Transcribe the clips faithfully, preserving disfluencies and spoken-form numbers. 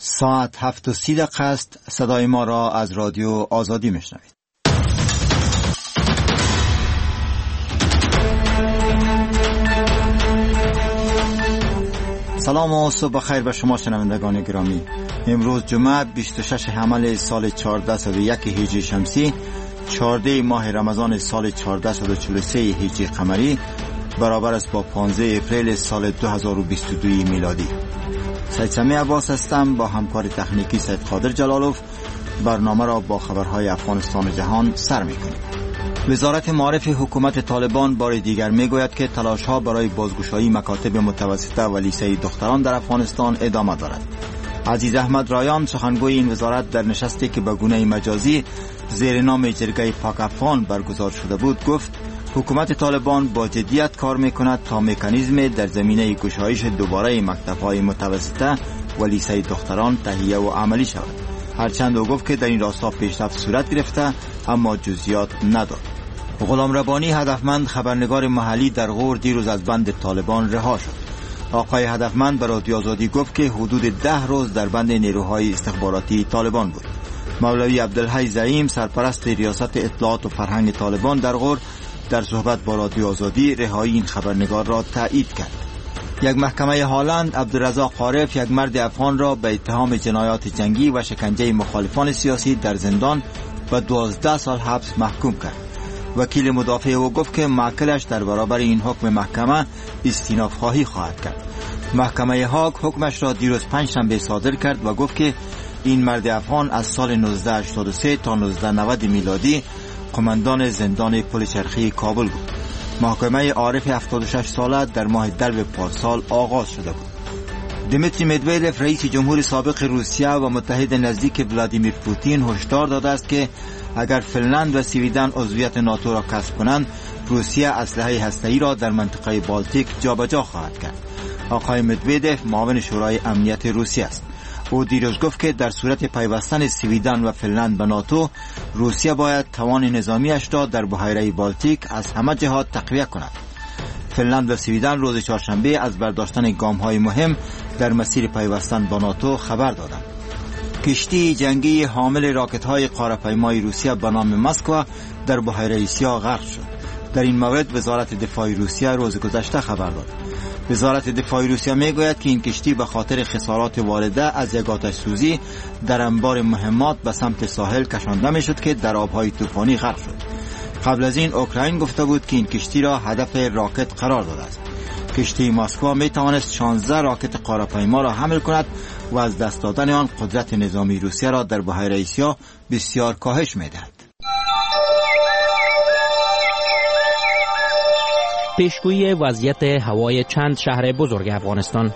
ساعت هفت و سی دقیقه است. صدای ما را از رادیو آزادی میشنوید. سلام و صبح بخیر به شما شنوندگان گرامی. امروز جمعه بیست و شش حمل سال چهارده و یک هجری شمسی، چهارده ماه رمضان سال چهارده و چهل و سه هجری قمری، برابر است با پانزده اپریل سال دو هزار و بیست و دو میلادی. سید سمی عباس هستم. با همکار تکنیکی سید قادر جلالوف برنامه را با خبرهای افغانستان و جهان سر می‌کنیم. وزارت معارف حکومت طالبان بار دیگر میگوید که تلاش‌ها برای بازگشایی مکاتب متوسطه و لیسه دختران در افغانستان ادامه دارد. عزیز احمد رایان، سخنگوی این وزارت، در نشستی که به گونه مجازی زیر نام جرگه پاک افغان برگزار شده بود گفت حکومت طالبان با جدیت کار میکند تا مکانیزم در زمینه گشایش دوباره مکتب‌های متوسطه و لیسه دختران تهیه و عملی شود. هرچند او گفت که در این راستا پیشرفت صورت گرفته اما جزئیات نداد. غلام ربانی، هدفمند خبرنگار محلی در غور، دیروز از بند طالبان رها شد. آقای هدفمند به رادیو آزادی گفت که حدود ده روز در بند نیروهای استخباراتی طالبان بود. مولوی عبدالحی زعیم، سرپرست ریاست اطلاعات و فرهنگ طالبان در غور، در صحبت با رادیو آزادی رهایی این خبرنگار را تایید کرد. یک محکمه هالند عبدالرزاق عارف، یک مرد افغان را به اتهام جنایات جنگی و شکنجه مخالفان سیاسی در زندان به دوازده سال حبس محکوم کرد. وکیل مدافع او گفت که موکلش در برابر این حکم محکمه استیناف خواهی خواهد کرد. محکمه هاگ حکمش را دیروز پنجشنبه صادر کرد و گفت که این مرد افغان از سال نوزده هشتاد و سه تا نوزده نود میلادی قماندان زندان پل چرخی کابل بود. محکمه عارف هفتاد و شش ساله در ماه درب پارسال آغاز شده بود. دیمیتری مدویدف، رئیس جمهور سابق روسیه و متحد نزدیک ولادیمیر پوتین، هشدار داده است که اگر فنلند و سویدن عضویت ناتو را کسب کنند، روسیه اسلحه هسته‌ای را در منطقه بالتیک جابجا خواهد کرد. آقای مدویدف معاون شورای امنیت روسیه است. او دیروز گفت که در صورت پیوستن سویدن و فنلند به ناتو، روسیه باید توان نظامیش را در بحیره بالتیک از همه جهات تقویت کند. فنلند و سویدن روز چهارشنبه از برداشتن گام‌های مهم در مسیر پیوستن با ناتو خبر دادند. کشتی جنگی حامل راکت‌های قاره‌پیمای روسیه به نام مسکو در بحیره سیاه غرق شد. در این مورد وزارت دفاع روسیه روز گذشته خبر داد. وزارت دفاع روسیه میگوید که این کشتی به خاطر خسارات وارده از یک آتش سوزی در انبار مهمات به سمت ساحل کشانده میشد که در آبهای طوفانی غرق شد. قبل از این اوکراین گفته بود که این کشتی را هدف راکت قرار داده است. کشتی مسکو می توانست شانزده راکت قاره‌پیما را حمل کند و از دست دادن آن قدرت نظامی روسیه را در بحیره سیاه بسیار کاهش می‌دهد. پیشگویی وضعیت هوای چند شهر بزرگ افغانستان.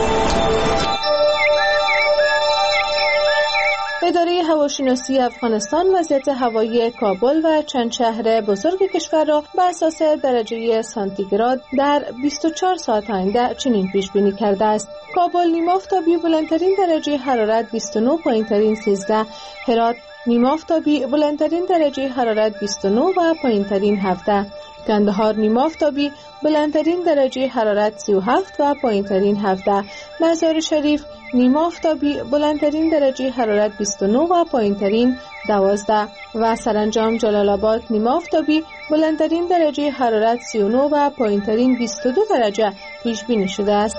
اداره هواشناسی افغانستان وضعیت هوایی کابل و چند شهر بزرگ کشور را بر اساس درجه سانتیگراد در بیست و چهار ساعت آینده چنین پیش بینی کرده است: کابل نیمه آفتابی، بلندترین درجه حرارت بیست و نه، پایینترین سیزده. هرات نیمه آفتابی، بلندترین درجه حرارت بیست و نه و پایینترین هفده. کندهار نیمه آفتابی، بلندترین درجه حرارت سی و هفت و پایینترین هفده. مزار شریف نیمه آفتابی، بلندترین درجه حرارت بیست و نه و پایینترین دوازده. و سرانجام جلال آباد نیمه آفتابی، بلندترین درجه حرارت سی و نه و پایینترین بیست و دو درجه پیش بینی شده است.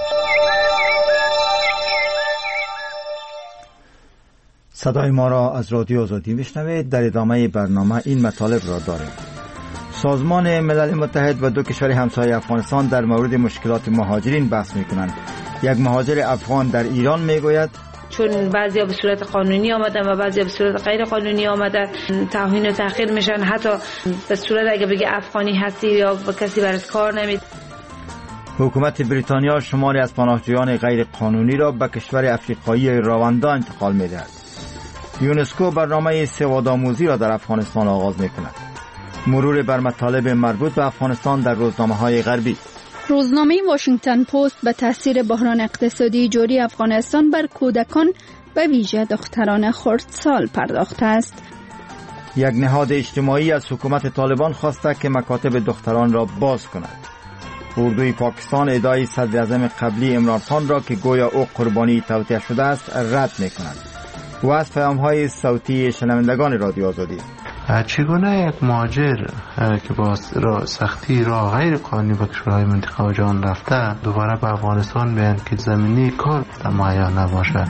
صدای ما را از رادیو آزادی میشنوید. در ادامه برنامه این مطالب را داریم. سازمان ملل متحد و دو کشور همسایه افغانستان در مورد مشکلات مهاجرین بحث می‌کنند. یک مهاجر افغان در ایران میگوید چون بعضیا به صورت قانونی آمدن و بعضیا به صورت غیر قانونی آمدن، توهین و تحقیر میشن. حتی به صورت اگه بگه افغانی هستی یا با کسی برات کار نمید. حکومت بریتانیا شماری از پناهجویان غیر قانونی را به کشور افریقایی رواندا انتقال می‌دهد. یونسکو برنامه سوادآموزی را در افغانستان آغاز می‌کند. مرور بر مطالب مربوط به افغانستان در روزنامه‌های غربی. روزنامه واشنگتن پست به تاثیر بحران اقتصادی جاری افغانستان بر کودکان به ویژه دختران خردسال پرداخته است. یک نهاد اجتماعی از حکومت طالبان خواسته که مکاتب دختران را باز کند. اردوی پاکستان ادعای صدر اعظم قبلی عمران خان را که گویا او قربانی توطئه شده است رد می‌کند. و از پیام‌های صوتی شنوندگان رادیو آزادی. چگونه یک مهاجر که با سختی را غیر قانونی به کشورهای منطقه و جهان رفته دوباره به افغانستان بیاید که زمینی کار مهیا نباشه؟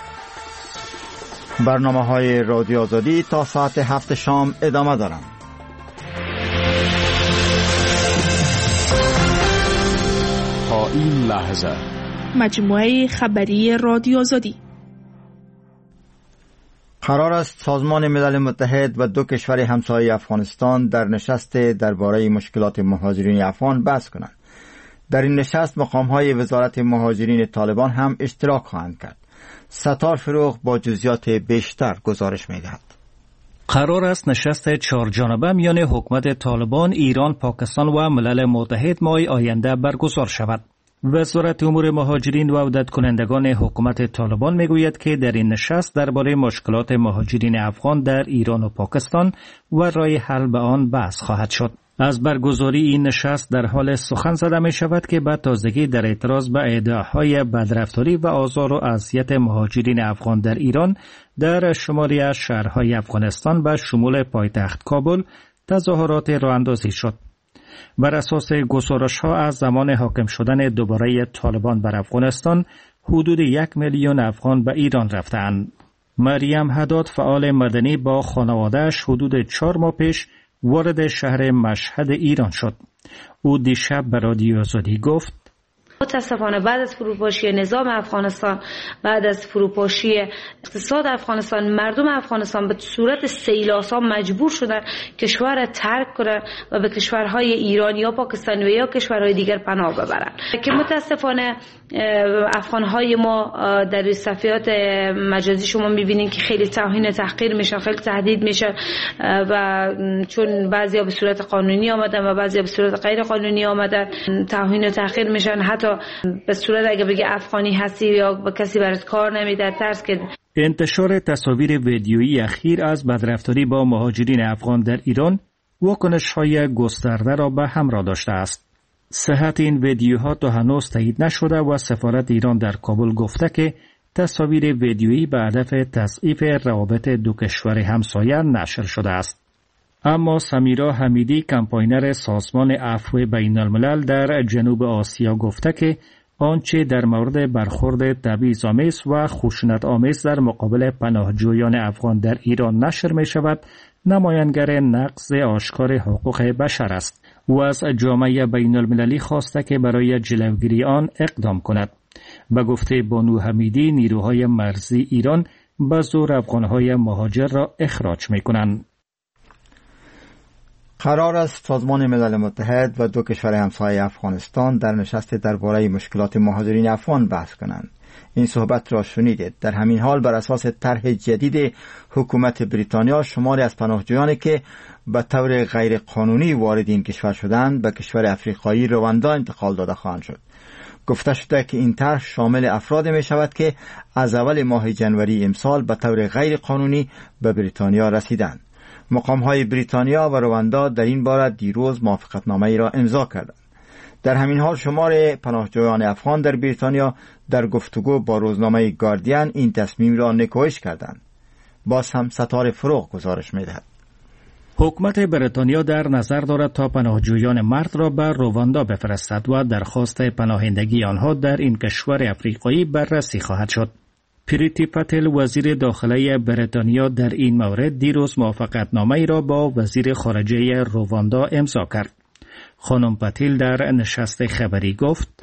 برنامه‌های رادیو آزادی تا ساعت هفت شام ادامه دارند. تا این لحظه مجموعه خبری رادیو آزادی. قرار است سازمان ملل متحد و دو کشور همسایه افغانستان در نشست درباره مشکلات مهاجرین افغان بحث کنند. در این نشست مقام‌های وزارت مهاجرین طالبان هم اشتراک خواهند کرد. ستار فروغ با جزئیات بیشتر گزارش می‌دهد. قرار است نشست چهار جانبه میان حکومت طالبان، ایران، پاکستان و ملل متحد ماه آینده برگزار شود. وزارت امور مهاجرین و عودت کنندگان حکومت طالبان میگوید که در این نشست درباره مشکلات مهاجرین افغان در ایران و پاکستان و راه حل به آن بحث خواهد شد. از برگزاری این نشست در حال سخن زده می شود که به تازگی در اعتراض به ادعاهای بدرفتاری و آزار و اذیت مهاجرین افغان در ایران در شماری از شهرهای افغانستان به شمول پایتخت کابل تظاهرات راه اندازی شد. بر اساس گزارش‌ها از زمان حاکم شدن دوباره طالبان بر افغانستان حدود یک میلیون افغان به ایران رفتند. مریم حداد فعال مدنی با خانواده‌اش حدود چهار ماه پیش وارد شهر مشهد ایران شد. او دیشب به رادیو آزادی گفت: متاسفانه بعد از فروپاشی نظام افغانستان، بعد از فروپاشی اقتصاد افغانستان، مردم افغانستان به صورت سیلاسا مجبور شدن کشور را ترک کنند و به کشورهای ایران یا پاکستان و یا کشورهای دیگر پناه ببرند که متاسفانه افغانهای ما در صفحات مجازی شما میبینید که خیلی توهین و تحقیر میشن، خیلی تهدید میشن و چون بعضیا به صورت قانونی آمدن و بعضیا به صورت غیر قانونی آمدن توهین و تحقیر میشن. حتی به صورت اگه بگه افغانی هستی یا با کسی برات کار نمیده ترس که. انتشار تصاویر ویدیویی اخیر از بدرفتاری با مهاجرین افغان در ایران واکنش‌های گسترده را به همراه داشته است. صحت این ویدیوها تا هنوز تایید نشده و سفارت ایران در کابل گفته که تصاویر ویدیویی به هدف تضعیف روابط دو کشور همسایه نشر شده است. اما سمیرا حمیدی کمپاینر سازمان عفو بین الملل در جنوب آسیا گفته که آنچه در مورد برخورد تبعیض‌آمیز و خشونت‌آمیز در مقابل پناهجویان افغان در ایران نشر می شود نمایانگر نقض آشکار حقوق بشر است و از جامعه بین المللی خواسته که برای جلوگیری آن اقدام کند. به گفته بانو حمیدی نیروهای مرزی ایران به زور افغانهای مهاجر را اخراج می کنند. قرار است سازمان ملل متحد و دو کشور همسایه افغانستان در نشست درباره مشکلات مهاجرین افغان بحث کنند. این صحبت را شنیدید. در همین حال بر اساس طرح جدید حکومت بریتانیا شماری از پناهجویانی که به طور غیر قانونی وارد این کشور شدند به کشور افریقایی رواندا انتقال داده خواهند شد. گفته شده که این طرح شامل افراد می شود که از اول ماه جنوری امسال به طور غیر قانونی به بریتانیا رسیدند. مقام‌های بریتانیا و رواندا در این باره دیروز موافقتنامه‌ای را امضا کردند. در همین حال شمار پناهجویان افغان در بریتانیا در گفتگو با روزنامه گاردین این تصمیم را نکوهش کردند. باز هم ستار فروغ گزارش می‌دهد. حکومت بریتانیا در نظر دارد تا پناهجویان مرد را به رواندا بفرستد و درخواست پناهندگی آنها در این کشور افریقایی بررسی خواهد شد. پریتی پتل وزیر داخلی بریتانیا در این مورد دیروز موافقتنامه‌ای را با وزیر خارجه رواندا امضا کرد. خانم پتیل در نشست خبری گفت: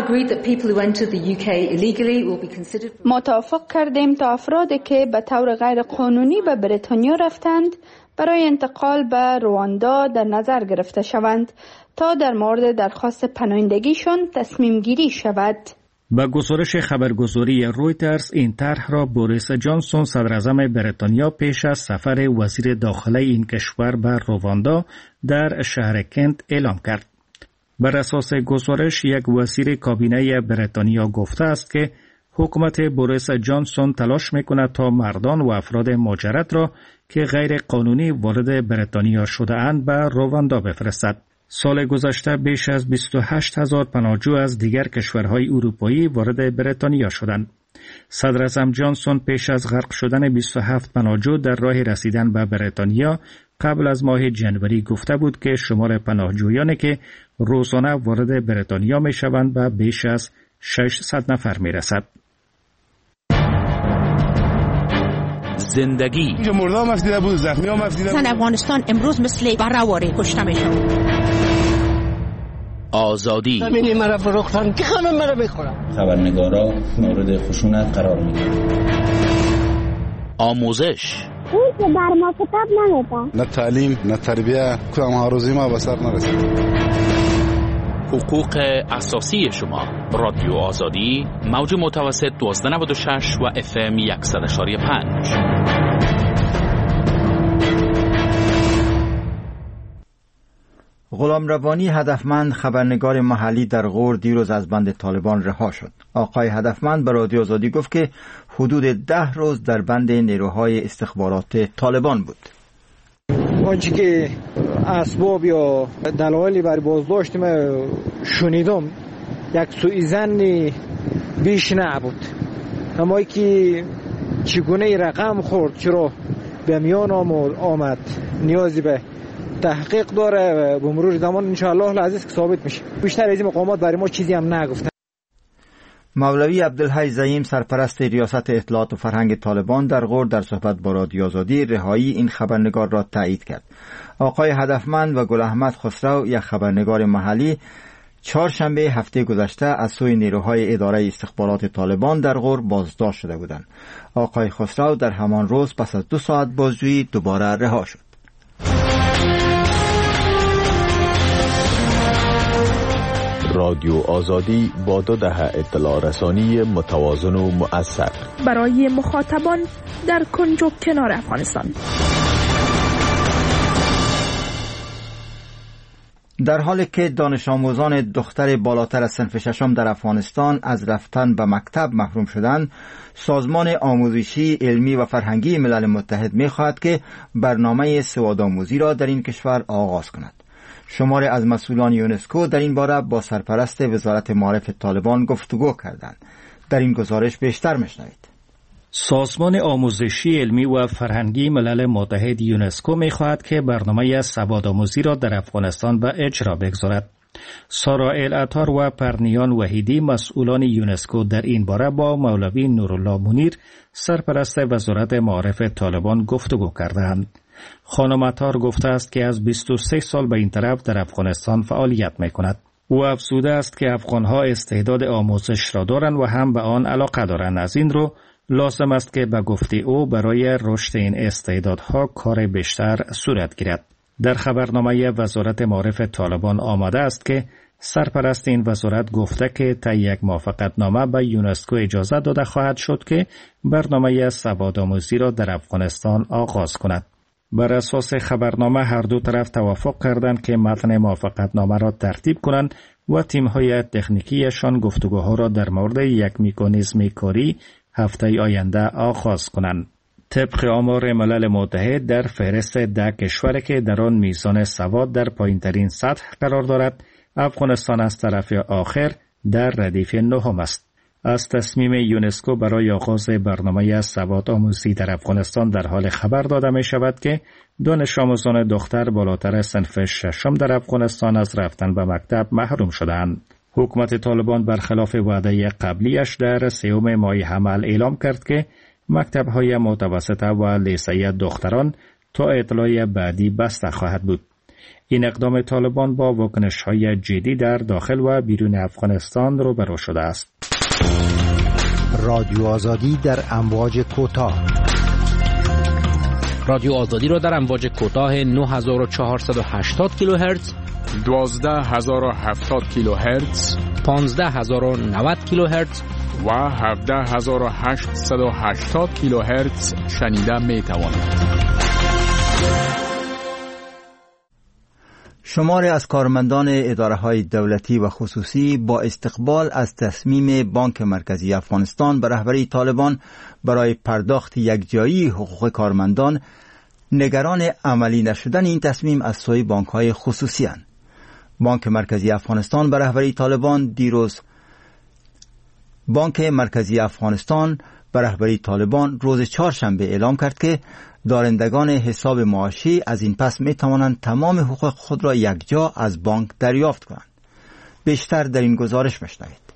ما توافق کردیم تا افرادی که به طور غیر قانونی به بریتانیا رفتند برای انتقال به رواندا در نظر گرفته شوند تا در مورد درخواست پناهندگیشان تصمیم گیری شود. با گزارش خبرگزاری رویترز این طرح را بوریس جانسون صدر اعظم بریتانیا پیش از سفر وزیر داخلی این کشور به رواندا در شهر کنت اعلام کرد. بر اساس گزارش یک وزیر کابینه بریتانیا گفته است که حکومت بوریس جانسون تلاش می‌کند تا مردان و افراد مهاجرت را که غیر قانونی وارد بریتانیا شده اند به رواندا بفرستد. سال گذشته بیش از بیست و هشت هزار پناهجو از دیگر کشورهای اروپایی وارد بریتانیا شدند. صدر اعظم جانسون پیش از غرق شدن بیست و هفت پناهجو در راه رسیدن به بریتانیا قبل از ماه جنوری گفته بود که شمار پناهجویانی که روزانه وارد بریتانیا می شوند به بیش از ششصد نفر می رسد. زندگی اینجا مرده هم افدیده بود، زخمی هم افدیده بود. زن افغانستان امروز مثل برهواره کشته می شود. آزادی زمینی مرا فروختن که خانم مرا بخورم. خبرنگارا مورد خشونت قرار می گیرند. آموزش اون که بر ما کتاب نمیده. نه تعلیم نه تربیه کدام آرزوی ما به سر نرسید. حقوق اساسی شما. رادیو آزادی موج متوسط دوازده نود و شش و اف ام صد و پنج. غلام روانی هدفمند خبرنگار محلی در غور دیروز از بند طالبان رها شد. آقای هدفمند به رادیو آزادی گفت که حدود ده روز در بند نیروهای استخبارات طالبان بود. آنچه که اسباب یا دلایلی برای بازداشت ما شنیدم یک سوءظنی بیش نبود، اما که چگونه رقم خورد چرا به میان آمد نیازی به تحقیق داره و به مرور زمان انشاءالله العزیز که ثابت میشه. بیشتر از این مقامات برای ما چیزی هم نگفتن. مولوی عبدالحی زعیم سرپرست ریاست اطلاعات و فرهنگ طالبان در غور در صحبت با رادیو آزادی رهایی این خبرنگار را تایید کرد. آقای هدفمند و گل احمد خسرو یک خبرنگار محلی چهارشنبه هفته گذشته از سوی نیروهای اداره استخبارات طالبان در غور بازداشت شده بودند. آقای خسرو در همان روز پس از دو ساعت بازجویی دوباره رها شد. رادیو آزادی با دو دهه اطلاع رسانی متوازن و مؤثر برای مخاطبان در کنج و کنار افغانستان. در حالی که دانش آموزان دختر بالاتر از صنف ششم در افغانستان از رفتن به مکتب محروم شدند، سازمان آموزشی علمی و فرهنگی ملل متحد می‌خواهد که برنامه سوادآموزی را در این کشور آغاز کند. شماری از مسئولان یونسکو در این باره با سرپرست وزارت معارف طالبان گفتگو کردند. در این گزارش بیشتر میشنوید. سازمان آموزشی علمی و فرهنگی ملل متحد یونسکو می‌خواهد که برنامه سوادآموزی را در افغانستان به اجرا بگذارد. سارا العطار و پرنیان وحیدی مسئولان یونسکو در این باره با مولوی نورالله منیر سرپرست وزارت معارف طالبان گفتگو کردند. خانم عطار گفته است که از بیست و سه سال به این طرف در افغانستان فعالیت می‌کند. او افزوده است که افغان‌ها استعداد آموزش را دارند و هم به آن علاقه دارند. از این رو لازم است که به گفته او برای رشد این استعدادها کار بیشتر صورت گیرد. در خبرنامه وزارت معارف طالبان آمده است که سرپرست این وزارت گفته که طی یک موافقتنامه به یونسکو اجازه داده خواهد شد که برنامه سوادآموزی را در افغانستان آغاز کند. بر اساس خبرنامه هر دو طرف توافق کردند که متن موافقتنامه را ترتیب کنند و تیم‌های تکنیکیشان گفتگوها را در مورد یک مکانیزم کاری هفته آینده آغاز کنند. طبق آمار ملل متحد در فهرست ده کشوری که در آن میزان سواد در پایین‌ترین سطح قرار دارد، افغانستان از طرف آخر در ردیف نهم است. از تصمیم یونسکو برای آغاز برنامه سوادآموزی در افغانستان در حال خبر داده می شود که دانش آموزان دختر بالاتر صنف ششم در افغانستان از رفتن به مکتب محروم شدند. حکومت طالبان برخلاف وعده قبلیش در سوم ماه حمل اعلام کرد که مکتب‌های متوسطه و لیسه دختران تا اطلاع بعدی بسته خواهد بود. این اقدام طالبان با واکنش‌های جدی در داخل و بیرون افغانستان روبرو شده است. رادیو آزادی در امواج کوتاه. رادیو آزادی را در امواج کوتاه نه هزار و چهارصد و هشتاد کیلوهرتز، دوازده هزار و هفتاد کیلوهرتز، پانزده هزار و نود کیلوهرتز و هفده هزار و هشتصد و هشتاد کیلوهرتز شنیده می توانید. شماری از کارمندان اداره‌های دولتی و خصوصی با استقبال از تصمیم بانک مرکزی افغانستان به رهبری طالبان برای پرداخت یکجایی حقوق کارمندان نگران عملی نشدن این تصمیم از سوی بانک‌های خصوصی اند. بانک مرکزی افغانستان به رهبری طالبان دیروز بانک مرکزی افغانستان به رهبری طالبان روز چهارشنبه اعلام کرد که دارندگان حساب معاشی از این پس می توانند تمام حقوق خود را یکجا از بانک دریافت کنند. بیشتر در این گزارش بشنوید.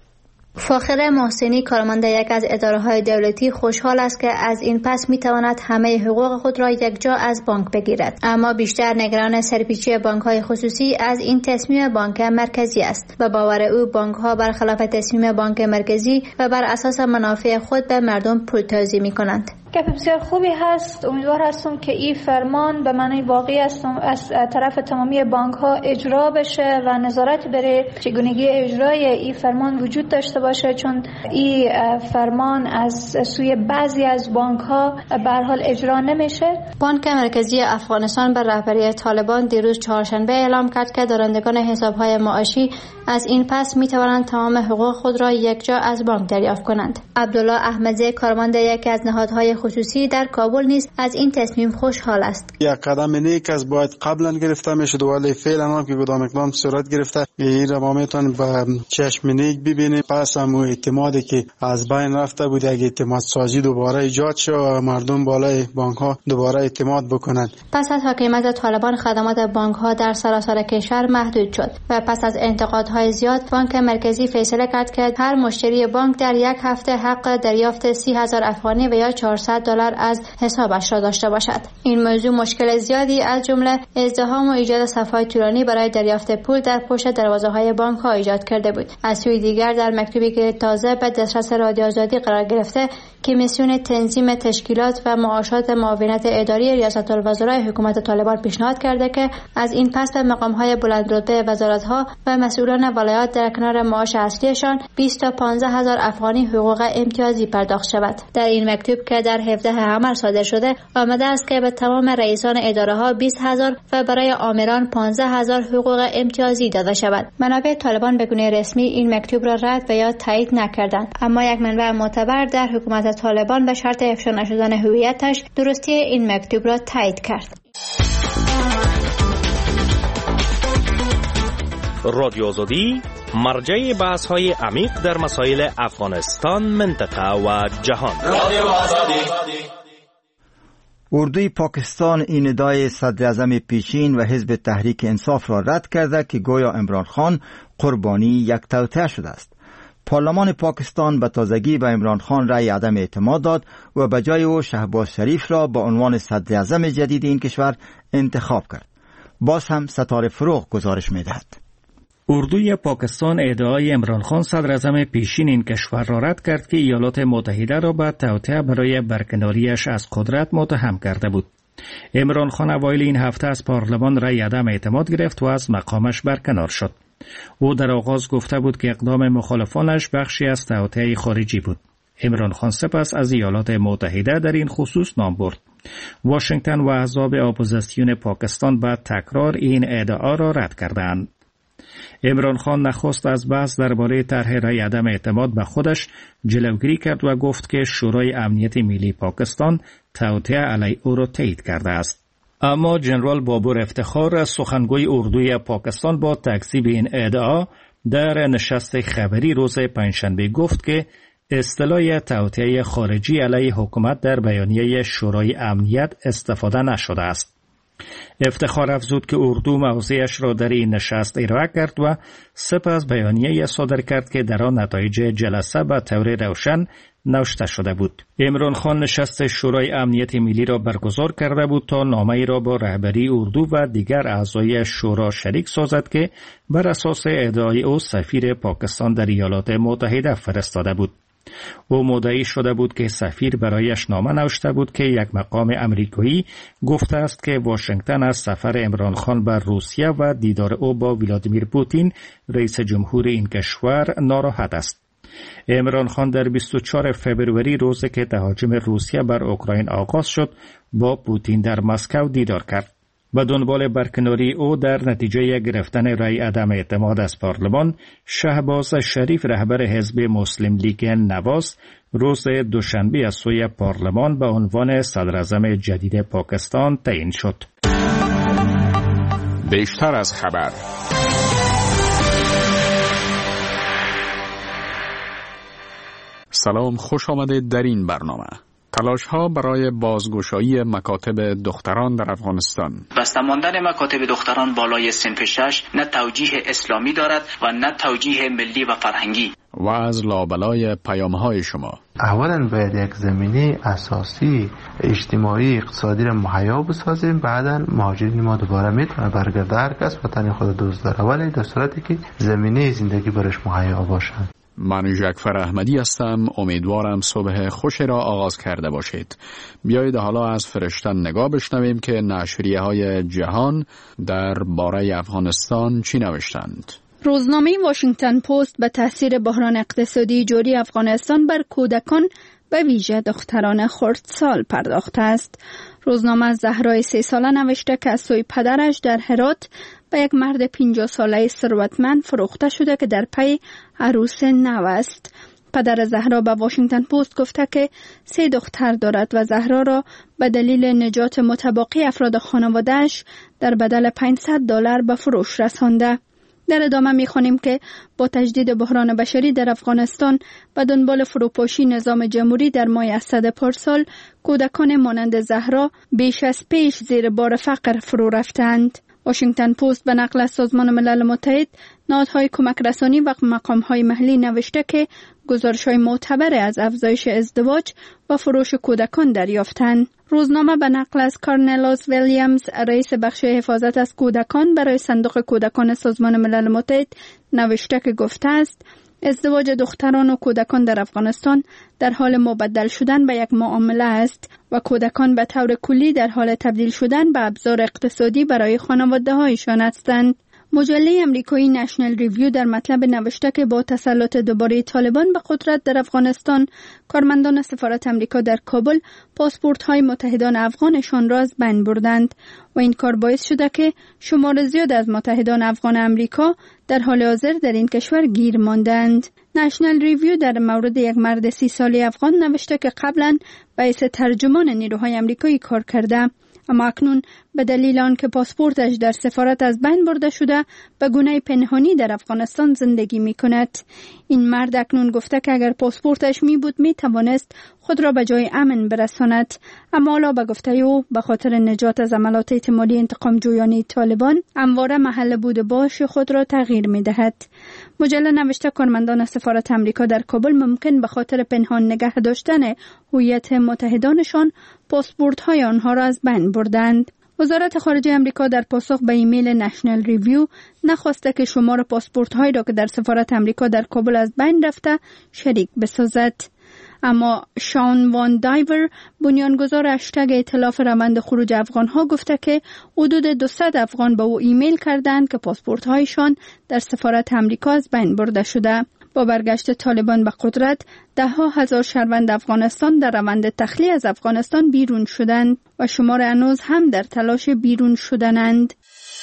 فاخر محسنی کارمند یک از اداره‌های دولتی خوشحال است که از این پس می‌تواند همه حقوق خود را یکجا از بانک بگیرد، اما بیشتر نگران سرپیچی بانک‌های خصوصی از این تصمیم بانک مرکزی است. به باور او بانک‌ها برخلاف تصمیم بانک مرکزی و بر اساس منافع خود به مردم پولتازی می‌کنند. گپ بسیار خوبی هست. امیدوار هستم که این فرمان به معنی واقعی است از طرف تمامی بانک ها اجرا بشه و نظارت بر چگونگی اجرای این فرمان وجود داشته باشه، چون این فرمان از سوی بعضی از بانک ها به هر حال اجرا نمیشه. بانک مرکزی افغانستان به رهبری طالبان دیروز چهارشنبه اعلام کرد که دارندگان حساب‌های معاشی از این پس می توانند تمام حقوق خود را یکجا از بانک دریافت کنند. عبدالله احمدی کارمند یکی از نهادهای خصوصی در کابل نیز از این تصمیم خوشحال است. یک قدم نیک است، باید قبلا گرفته میشد ولی فعلا هم که کدام اقدام صورت گرفته این را ما میتونیم به چشم نیک ببینیم. پس هم اعتمادی که از بین رفته بود یک اعتماد سازی دوباره ایجاد شد و مردم بالای بانک ها دوباره اعتماد بکنند. پس از حکومت طالبان خدمات بانک ها در سراسر کشور محدود شد و پس از انتقادهای زیاد بانک مرکزی فیصله کرد که هر مشتری بانک در یک هفته حق دریافت سی هزار افغانی و یا چهارصد دلار از حسابش را داشته باشد. این موضوع مشکل زیادی از جمله ازدحام و ایجاد صف‌های طولانی برای دریافت پول در پشت دروازه‌های بانک‌ها ایجاد کرده بود. از سوی دیگر در مکتوبی که تازه به دسترس رادیو آزادی قرار گرفته، کمیسیون تنظیم تشکیلات و معاشات معاونت اداری ریاست الوزرای حکومت طالبان پیشنهاد کرده که از این پس به مقام‌های بلندرتبه وزارت‌ها و مسئولان ولایات در کنار معاش اصلیشان بیست تا پانزده هزار افغانی حقوق امتیازی پرداخت شود. در این مکتوب که در هفده حمل صادر شده آمده است که به تمام رئیسان اداره‌ها بیست هزار و برای آمران پانزده هزار حقوق امتیازی داده شود. منابع طالبان به گونه رسمی این مکتوب را رد و یا تایید نکردند، اما یک منبع معتبر در حکومت طالبان به شرط افشا نشدن هویتش درستی این مکتوب را تایید کرد. رادیو آزادی مرجع بحث‌های عمیق در مسائل افغانستان، منطقه و جهان. رادیو آزادی. اردوی پاکستان این ادعای صدر اعظم پیشین و حزب تحریک انصاف را رد کرده که گویا عمران خان قربانی یک توطئه شده است. پارلمان پاکستان به تازگی به عمران خان رأی عدم اعتماد داد و به جای او شهباز شریف را به عنوان صدر اعظم جدید این کشور انتخاب کرد. باز هم ستاره فروغ گزارش می‌دهد. اردوی پاکستان ادعای عمران خان صدر اعظم پیشین این کشور را رد کرد که ایالات متحده را به توطئه برای برکناریش از قدرت متهم کرده بود. عمران خان اوایل این هفته از پارلمان رأی عدم اعتماد گرفت و از مقامش برکنار شد. او در آغاز گفته بود که اقدام مخالفانش بخشی از توطئه خارجی بود. عمران خان سپس از ایالات متحده در این خصوص نام برد. واشنگتن و احزاب اپوزیسیون پاکستان با تکرار این ادعا را رد کردند. عمران خان نخست از بحث درباره طرح رأی عدم اعتماد به خودش جلوگیری کرد و گفت که شورای امنیت ملی پاکستان توطئه علیه او را تایید کرده است. اما جنرال بابر افتخار سخنگوی اردوی پاکستان با تکذیب این ادعا در نشست خبری روز پنجشنبه گفت که اصطلاح توطئه خارجی علیه حکومت در بیانیه شورای امنیت استفاده نشده است. افتخار افزود که اردو موضعش را در این نشست ارائه کرد و سپس بیانیه صادر کرد که در آن نتایج جلسه به طور روشن نوشته شده بود. عمران خان نشست شورای امنیت ملی را برگزار کرده بود تا نامه‌ای را با رهبری اردو و دیگر اعضای شورا شریک سازد که بر اساس ادعای او سفیر پاکستان در ایالات متحده فرستاده بود. او مدعی شده بود که سفیر برایش نامه نوشته بود که یک مقام امریکایی گفته است که واشنگتن از سفر عمران خان به روسیه و دیدار او با ولادیمیر پوتین رئیس جمهور این کشور ناراحت است. عمران خان در بیست و چهارم فوریه روزی که تهاجم روسیه بر اوکراین آغاز شد با پوتین در مسکو دیدار کرد. به دنبال برکناری او در نتیجه گرفتن رأی عدم اعتماد از پارلمان، شهباز شریف رهبر حزب مسلم لیگ نواز روز دوشنبه از سوی پارلمان به عنوان صدر اعظم جدید پاکستان تعیین شد. بیشتر از خبر سلام، خوش آمدید در این برنامه. تلاش ها برای بازگشایی مکاتب دختران در افغانستان. بسته ماندن مکاتب دختران بالای صنف شش نه توجیه اسلامی دارد و نه توجیه ملی و فرهنگی. و از لابلای پیام های شما. اولا باید یک زمینه اساسی اجتماعی اقتصادی را مهیا بسازیم، بعدا مهاجرین ما دوباره میتونه برگرده، هر کس وطن خود دوست داره، ولی در صورتی که زمینه زندگی برش مهیا باشه. من جعفر احمدی هستم. امیدوارم صبح خوشی را آغاز کرده باشید. بیایید حالا از فرشتن نگاه بشنویم که نشریه های جهان در باره افغانستان چی نوشتند. روزنامه واشنگتن پست به تاثیر بحران اقتصادی جاری افغانستان بر کودکان به ویژه دختران خردسال پرداخته است. روزنامه از زهرای سه ساله نوشته که از سوی پدرش در هرات به یک مرد پنجاه ساله ثروتمند فروخته شده که در پی عروس نو است. پدر زهرا به واشنگتن پست گفته که سه دختر دارد و زهرا را به دلیل نجات متباقی افراد خانواده‌اش در بدل پانصد دلار به فروش رسانده. در ادامه می‌خوانیم که با تجدید بحران بشری در افغانستان به دنبال فروپاشی نظام جمهوری در ماه اسد پارسال، کودکان مانند زهرا بیش از پیش زیر بار فقر فرو رفتند. واشنگتن پست به نقل از سازمان ملل متحد، نهادهای کمک رسانی و مقام‌های محلی نوشته که گزارش‌های معتبر از افزایش ازدواج و فروش کودکان دریافتند. روزنامه به نقل از کارنلاس ویلیامز، رئیس بخش حفاظت از کودکان برای صندوق کودکان سازمان ملل متحد نوشته که گفته است ازدواج دختران و کودکان در افغانستان در حال مبدل شدن به یک معامله است و کودکان به طور کلی در حال تبدیل شدن به ابزار اقتصادی برای خانواده‌هایشان هستند. مجله امریکایی نشنل ریویو در مطلب نوشته که با تسلط دوباره طالبان به قدرت در افغانستان، کارمندان سفارت امریکا در کابل پاسپورت‌های متحدان افغانشان را از بین بردند و این کار باعث شده که شمار زیاد از متحدان افغان امریکا در حال حاضر در این کشور گیر ماندند. نشنل ریویو در مورد یک مرد سی ساله افغان نوشته که قبلا باعث ترجمان نیروهای امریکایی کار کرده، اما اکنون به دلیل آنکه پاسپورتش در سفارت از بین برده شده به گونه پنهانی در افغانستان زندگی می کند. این مرد اکنون گفته که اگر پاسپورتش می بود می توانست خود را به جای امن برساند، اما حالا به گفته او به خاطر نجات از عملات احتمالی انتقام جویانه طالبان همواره محل بود باش خود را تغییر می دهد. مجله نوشته کارمندان سفارت امریکا در کابل ممکن به خاطر پنهان نگه داشتن هویت متحدانشان پاسپورت‌های آنها را از بین بردند. وزارت خارجه امریکا در پاسخ به ایمیل نشنل ریویو نخواسته که شمار پاسپورت‌هایی را که در سفارت امریکا در کابل از بین رفته شریک بسازد. اما شان وان دایور، بنیانگذار هشتگ ائتلاف روند خروج افغان‌ها، گفته که حدود دویست افغان به او ایمیل کردند که پاسپورت‌هایشان در سفارت امریکا از بین برده شده. با برگشت طالبان به قدرت، ده ها هزار شهروند افغانستان در روند تخلیه از افغانستان بیرون شدند و شمار هنوز هم در تلاش بیرون شدنند.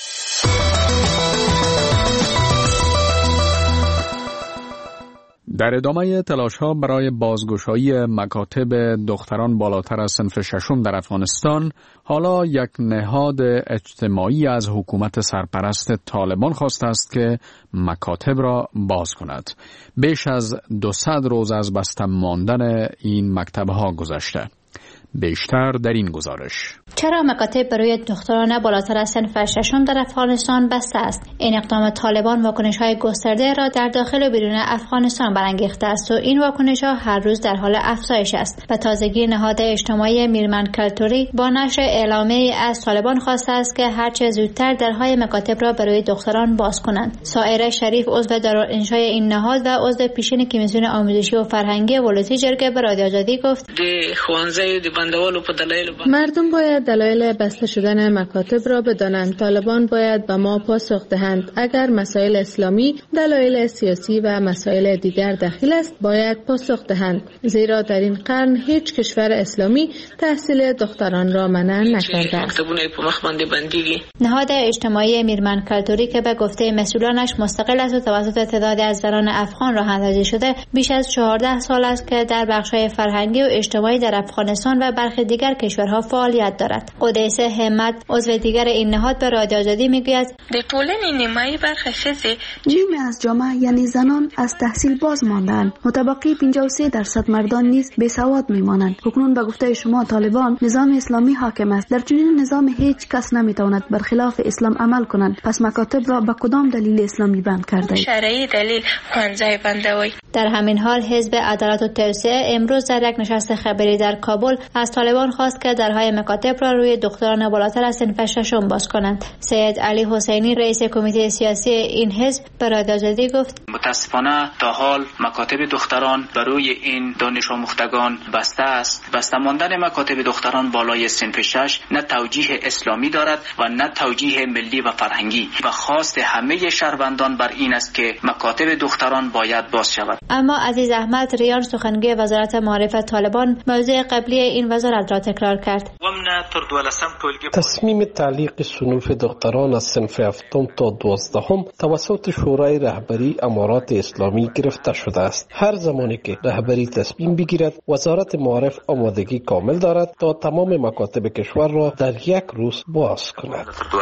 در ادامه تلاش‌ها برای بازگشایی مکاتب دختران بالاتر از صنف ششم در افغانستان، حالا یک نهاد اجتماعی از حکومت سرپرست طالبان خواسته است که مکاتب را باز کند. بیش از دویست روز از بسته ماندن این مکتب‌ها گذشته. بیشتر در این گزارش. چرا مکاتب برای دختران بالاتر از صنف ششم در افغانستان بسته است؟ این اقدام طالبان واکنش‌های گسترده را در داخل و بیرون افغانستان برانگیخته است و این واکنش‌ها هر روز در حال افزایش است. به تازگی نهاد اجتماعی میرمن کلتوری با نشر اعلامیه‌ای از طالبان خواسته است که هر چه زودتر درهای مکاتب را برای دختران باز کنند. سائره شریف، عضو دارالانشای این نهاد و عضو پیشین کمیسیون آموزشی و فرهنگی ولایت جرگه، به رادیو آزادی گفت: مردم باید دلایل بسته شدن مکاتب را بدانند. طالبان باید به ما پاسخ دهند. اگر مسائل اسلامی، دلایل سیاسی و مسائل دیگر دخیل است، باید پاسخ دهند، زیرا در این قرن هیچ کشور اسلامی تحصیل دختران را منع نکرده است. نهاد اجتماعی میرمن کلتوری که به گفته مسئولانش مستقل است و توسط تعدادی از زنان افغان راه اندازی شده، بیش از چهارده سال است که در بخش‌های فرهنگی و اجتماعی در افغانستان و و برخی دیگر کشورها فعالیت دارد. قدیس همت عضو دیگر این نهاد به رادیو آزادی میگوید در ټولنې نیمایي برخه ښځې نیمه از جامعه یعنی زنان از تحصیل باز ماندند. متبقی پنجاه و سه درصد مردان نیز بیسواد میمانند. اکنون به گفته شما طالبان نظام اسلامی حاکم است. در چنین نظام هیچ کس نمیتواند برخلاف اسلام عمل کنند. پس مکاتب را به کدام دلیل اسلامی بند کرده اید؟ شرعی دلیل خوانزای بندوی. در همین حال حزب عدالت و توسعه امروز در یک نشست خبری در کابل از طالبان خواست که درهای مکاتب را روی دختران بالاتر از صنف ششم باز کنند. سید علی حسینی رئیس کمیته سیاسی این حزب به رادیو آزادی گفت متاسفانه تا حال مکاتب دختران برای این دانش آموختگان بسته است. بسته ماندن مکاتب دختران بالای صنف شش نه توجیه اسلامی دارد و نه توجیه ملی و فرهنگی و خواست همه شهروندان بر این است که مکاتب دختران باید باز شود. اما عزیز احمد ریان سخنگوی وزارت معارف طالبان موضوع قبلی این وزارت را تکرار کرد. تصمیم تعلیق صنوف دختران از صنف هفتم تا دوازدهم توسط شورای رهبری امارات اسلامی گرفته شده است. هر زمانی که رهبری تصمیم بگیرد وزارت معارف آمادگی کامل دارد تا تمام مکاتب کشور را در یک روز باز کند.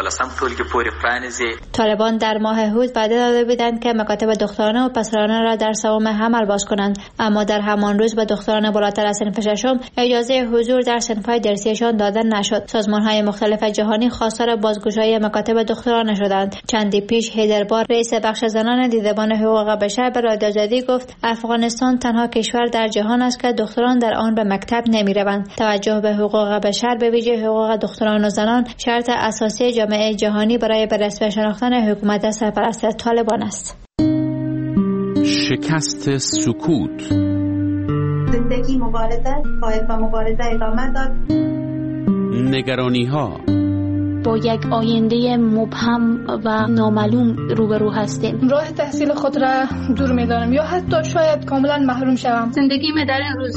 طالبان در ماه هود وعده داده بودند که مکاتب دخترانه و پسرانه را در سوم حمل باز کنند، اما در همان روز به دختران بالاتر از صنف ششم اجازه حضور در صنف‌های درسیشان داده نشد. سازمان‌های مختلف جهانی خواستار بازگشایی مکاتب دخترانه شدند. چندی پیش هیدربار رئیس بخش زنان دیدبان حقوق بشر به رادیو آزادی گفت افغانستان تنها کشور در جهان است که دختران در آن به مکتب نمی‌روند. توجه به حقوق بشر به ویژه حقوق دختران و زنان شرط اساسی جامعه جهانی برای به رسمیت شناختن حکومت سرپرست طالبان است. شکست سکوت. زندگی مبارزه باید با مبارزه ادامه داد. نگرانی ها. با یک آینده مبهم و نامعلوم روبرو هستیم. راه تحصیل خود را دور می‌دانم یا حتی شاید کاملا محروم شوم. زندگی من در این روز